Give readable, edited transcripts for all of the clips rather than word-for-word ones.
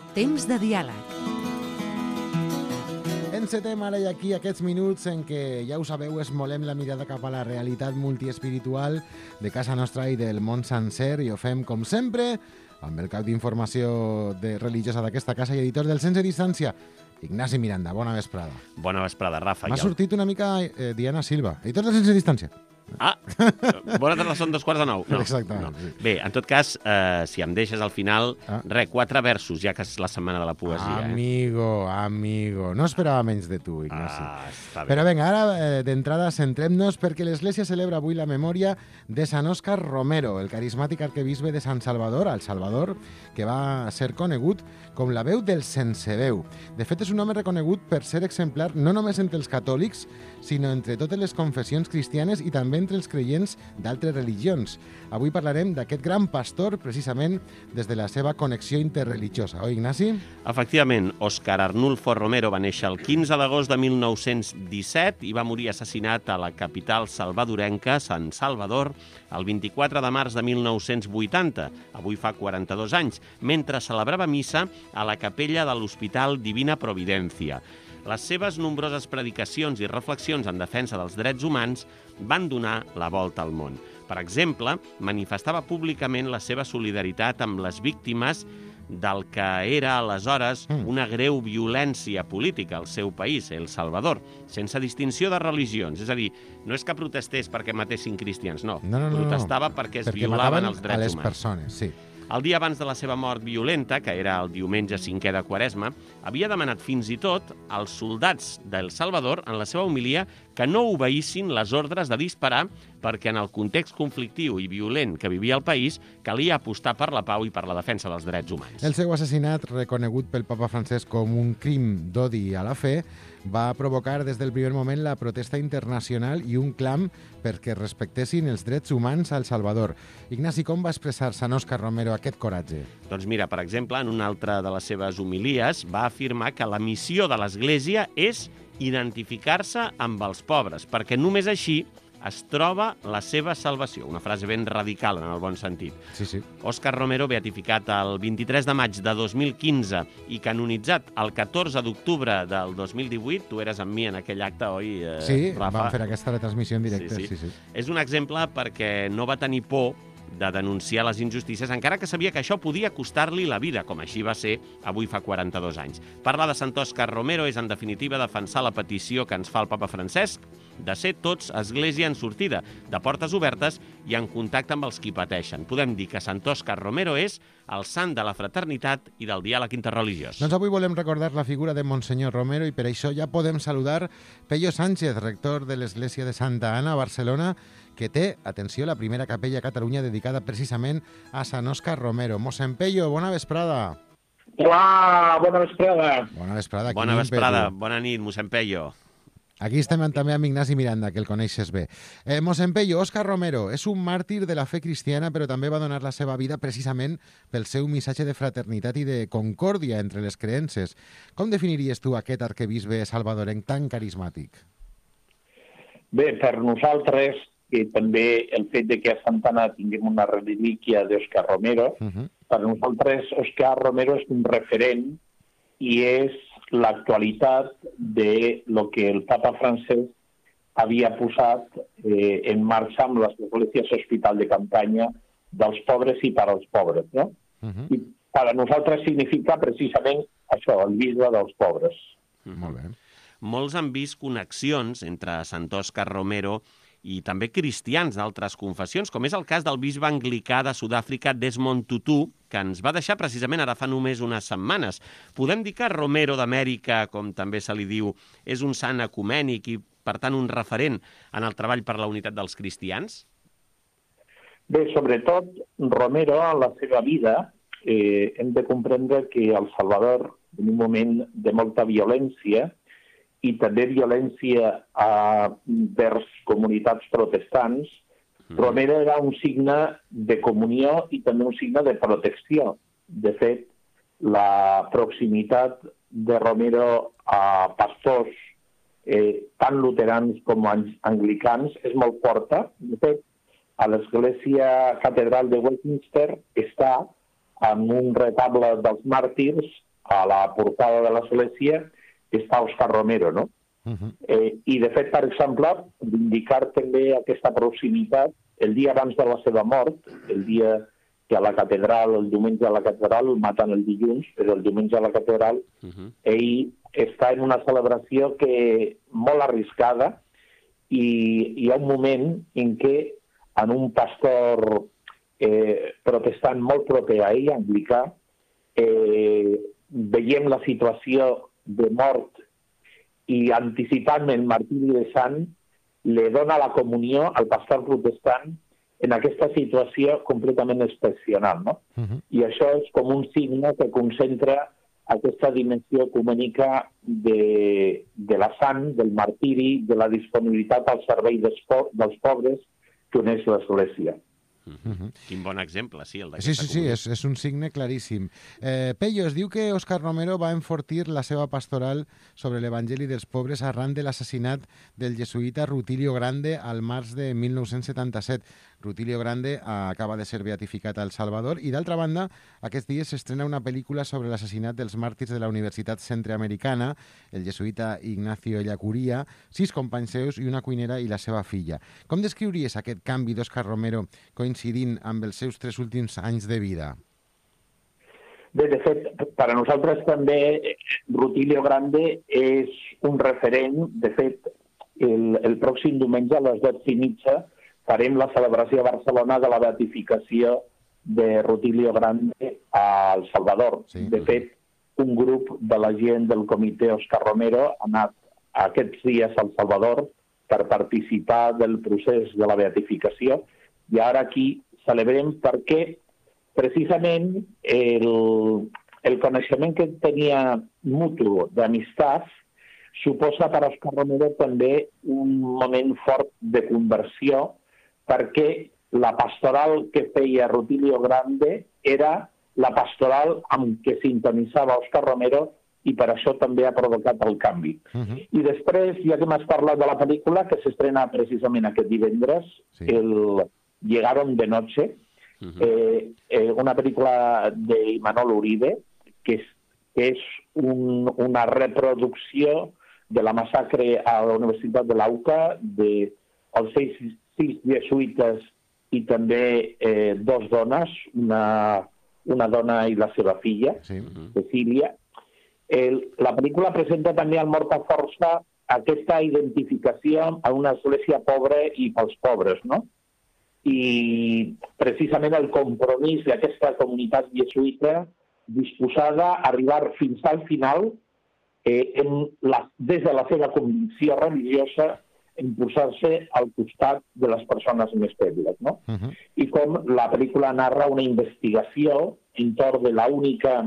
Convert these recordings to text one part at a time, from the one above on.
Temps de diàleg. Encetem ara i aquí aquests minuts en què, ja ho sabeu, esmolem la mirada cap a la realitat multiespiritual de casa nostra i del món sencer, i ho fem, com sempre, amb el cap d'informació religiosa d'aquesta casa i editor del Sense Distància, Ignasi Miranda. Bona vesprada. Bona vesprada, Rafa. M'ha sortit una mica Diana Silva, editor del Sense Distància. Ah, bona tarda, són 2:45. No, exactament. no. Sí. Bé, en tot cas, si em deixes al final, 4 versos, ja que és la setmana de la poesia. Amigo. No esperava menys de tu, Ignasi. Està bé. Però vinga, ara d'entrada centrem-nos perquè l'Església celebra avui la memòria de Sant Òscar Romero, el carismàtic arquebisbe de Sant Salvador, al Salvador, que va ser conegut com la veu del sense veu. De fet, és un home reconegut per ser exemplar no només entre els catòlics, sinó entre totes les confessions cristianes i també entre els creients d'altres religions. Avui parlarem d'aquest gran pastor precisament des de la seva connexió interreligiosa. Oi, Ignasi? Efectivament, Òscar Arnulfo Romero va néixer el 15 d'agost de 1917 i va morir assassinat a la capital salvadorenca, San Salvador, el 24 de març de 1980, avui fa 42 anys, mentre celebrava missa a la capella de l'Hospital Divina Providencia. Les seves nombroses predicacions i reflexions en defensa dels drets humans van donar la volta al món. Per exemple, manifestava públicament la seva solidaritat amb les víctimes del que era aleshores una greu violència política al seu país, El Salvador, sense distinció de religions. És a dir, no és que protestés perquè matessin cristians, no. Protestava perquè es violaven els drets humans. a les persones, sí. El dia abans de la seva mort violenta, que era el diumenge 5è de Quaresma, havia demanat fins i tot als soldats d'El Salvador, en la seva homilia, que no obeïssin les ordres de disparar perquè en el context conflictiu i violent que vivia el país calia apostar per la pau i per la defensa dels drets humans. El seu assassinat, reconegut pel papa Francesc com un crim d'odi a la fe, va provocar des del primer moment la protesta internacional i un clam perquè respectessin els drets humans a El Salvador. Ignasi, com va expressar Sant Òscar Romero aquest coratge? Doncs mira, per exemple, en una altra de les seves homilies va afirmar que la missió de l'Església és identificar-se amb els pobres, perquè només així es troba la seva salvació. Una frase ben radical, en el bon sentit. Sí. Òscar Romero, beatificat el 23 de maig de 2015 i canonitzat el 14 d'octubre del 2018, tu eres amb mi en aquell acte, oi, Rafa? Sí, vam fer aquesta retransmissió en directe. Sí. És un exemple perquè no va tenir por de denunciar les injustícies, encara que sabia que això podia costar-li la vida, com així va ser avui fa 42 anys. Parlar de Sant Òscar Romero és, en definitiva, defensar la petició que ens fa el papa Francesc de ser tots església en sortida, de portes obertes i en contacte amb els qui pateixen. Podem dir que Sant Òscar Romero és el sant de la fraternitat i del diàleg interreligiós. Doncs avui volem recordar la figura de Monsenyor Romero i per això ja podem saludar Pello Sánchez, rector de l'Església de Santa Anna a Barcelona, que té, atenció, la primera capella a Catalunya dedicada precisament a Sant Òscar Romero. Mossèn Pello, bona vesprada. Hola, bona vesprada. Bona vesprada. Bona vesprada, bona nit, mossèn Pello. Aquí estem també amb Ignasi Miranda, que el coneixes bé. Mossèn Pello, Òscar Romero és un màrtir de la fe cristiana, però també va donar la seva vida precisament pel seu missatge de fraternitat i de concòrdia entre les creences. Com definiries tu aquest arquebisbe salvadorenc tan carismàtic? Bé, per nosaltres, que també el fet de que a Santa Anna tinguem una relíquia d'Òscar Romero, per nosaltres Òscar Romero és un referent i és l'actualitat de lo que el papa Francesc havia posat en marxa amb les esglésies hospital de campanya dels pobres i per als pobres, no? I per a nosaltres significa precisament això, el bisbe dels pobres. Molt bé. Molts han vist connexions entre Sant Òscar Romero i també cristians d'altres confessions, com és el cas del bisbe anglicà de Sud-àfrica Desmond Tutu, que ens va deixar precisament ara fa només unes setmanes. Podem dir que Romero d'Amèrica, com també se li diu, és un sant ecumènic i, per tant, un referent en el treball per la unitat dels cristians? Bé, sobretot, Romero, en la seva vida, hem de comprendre que El Salvador, en un moment de molta violència, i també violència vers comunitats protestants, Romero era un signe de comunió i també un signe de protecció. De fet, la proximitat de Romero a pastors tant luterans com anglicans és molt forta. De fet, a l'església catedral de Westminster està amb un retable dels màrtirs a la portada de l'església està Òscar Romero, no? I, de fet, per exemple, d'indicar també aquesta proximitat, el dia abans de la seva mort, el dia que a la catedral, el diumenge a la catedral, el maten el dilluns, però el diumenge a la catedral, ell està en una celebració que molt arriscada i hi ha un moment en què en un pastor protestant molt proper a ell, anglicà, veiem la situació de mort i anticipant el martiri de sant, li dona la comunió al pastor protestant en aquesta situació completament excepcional, no? I això és com un signe que concentra aquesta dimensió ecumènica de la sang, del martiri, de la disponibilitat al servei dels pobres que uneix l'Església. Quin bon exemple, sí, el Sí, d'aquesta comunió. és un signe claríssim. Pello, es diu que Òscar Romero va enfortir la seva pastoral sobre l'Evangeli dels pobres arran de l'assassinat del jesuïta Rutilio Grande al març de 1977. Rutilio Grande acaba de ser beatificat a El Salvador i, d'altra banda, aquests dies s'estrena una pel·lícula sobre l'assassinat dels màrtirs de la Universitat Centreamericana, el jesuïta Ignacio Ellacuría, 6 companys seus i una cuinera i la seva filla. Com descriuries aquest canvi d'Òscar Romero coincidint amb els seus 3 últims anys de vida? Bé, de fet, per a nosaltres també Rutilio Grande és un referent. De fet, el pròxim diumenge a les 12:30 farem la celebració a Barcelona de la beatificació de Rutilio Grande a El Salvador. Sí. De fet, un grup de la gent del comitè Òscar Romero ha anat aquests dies a El Salvador per participar del procés de la beatificació i ara aquí celebrem perquè precisament el coneixement que tenia mutu d'amistat suposa per Òscar Romero també un moment fort de conversió perquè la pastoral que feia Rutilio Grande era la pastoral amb què sintonitzava Òscar Romero i per això també ha provocat el canvi. I després, ja que m'has parlat de la pel·lícula, que s'estrena precisament aquest divendres, el Llegaron de Noche, una pel·lícula d'Imanol Uribe, que és una reproducció de la massacre a la Universitat de l'AUCA, dels 6 jesuïtes i també 2 dones, una dona i la seva filla, Cecília. La pel·lícula presenta també al Mort a Força aquesta identificació amb una església pobra i pels pobres, no? I precisament el compromís d'aquesta comunitat jesuïta disposada a arribar fins al final des de la seva convicció religiosa en posar-se al costat de les persones més febles, no? I com la pel·lícula narra una investigació entorn de l'única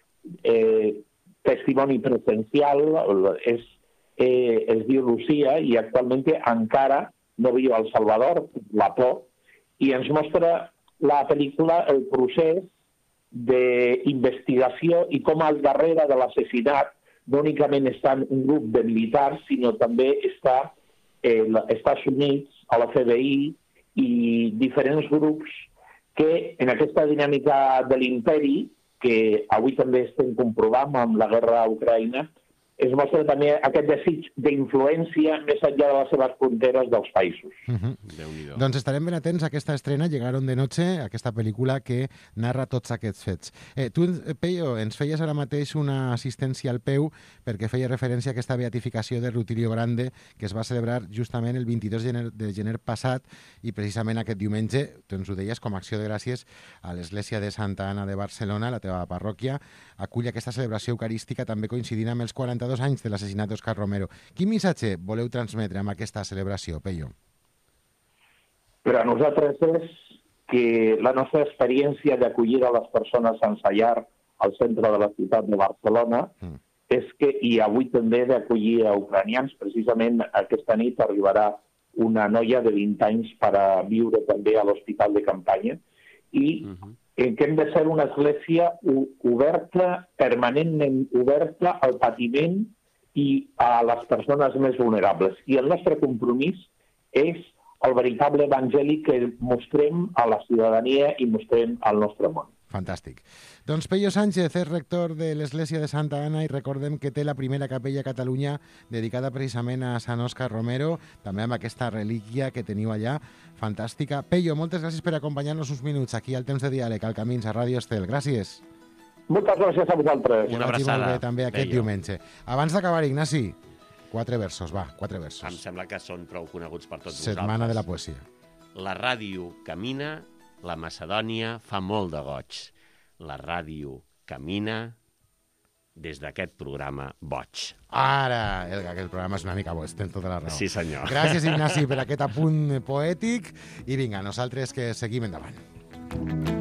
testimoni presencial, es diu Lucía, i actualment encara no viu a El Salvador, la por, i ens mostra la pel·lícula el procés d'investigació i com al darrere de l'assassinat no únicament estan un grup de militars, sinó també està els Estats Units, a la FBI i diferents grups que en aquesta dinàmica de l'imperi, que avui també estem comprovant amb la guerra a Ucraïna, es mostra també aquest desig d'influència més enllà de les seves fronteres dels països. Doncs estarem ben atents a aquesta estrena, Llegaron de Noche, aquesta pel·lícula que narra tots aquests fets. Tu, Pello, ens feies ara mateix una assistència al peu perquè feia referència a aquesta beatificació de Rutilio Grande que es va celebrar justament el 22 de gener passat i precisament aquest diumenge, tu ens ho deies, com a acció de gràcies a l'Església de Santa Anna de Barcelona, la teva parròquia, acull aquesta celebració eucarística també coincidint amb els 42 anys de l'assassinat d'Òscar Romero. Quin missatge voleu transmetre amb aquesta celebració, Pello? Per a nosaltres és que la nostra experiència d'acollir a les persones sense llar al centre de la ciutat de Barcelona és que, i avui també d'acollir a ucranians, precisament aquesta nit arribarà una noia de 20 anys per a viure també a l'hospital de campanya, i que hem de ser una església oberta, permanentment oberta al patiment i a les persones més vulnerables. I el nostre compromís és el veritable evangeli que mostrem a la ciutadania i mostrem al nostre món. Fantàstic. Doncs Pello Sánchez és rector de l'Església de Santa Anna i recordem que té la primera capella a Catalunya dedicada precisament a Sant Òscar Romero, també amb aquesta relíquia que teniu allà, fantàstica. Pello, moltes gràcies per acompanyar-nos uns minuts aquí al Temps de Diàleg, al Camins, a Ràdio Estel. Gràcies. Moltes gràcies a vosaltres. Una Que vagi abraçada, molt bé també aquest Pello. diumenge. Abans d'acabar, Ignasi, 4 versos, va, 4 versos. Em sembla que són prou coneguts per tots Setmana vosaltres. de la poesia. La ràdio camina, la Macedònia fa molt de goig. La ràdio camina des d'aquest programa boig. Ara, aquest programa és una mica boig, tens tota la raó. Sí, senyor. Gràcies, Ignasi, per aquest apunt poètic. I vinga, nosaltres que seguim endavant.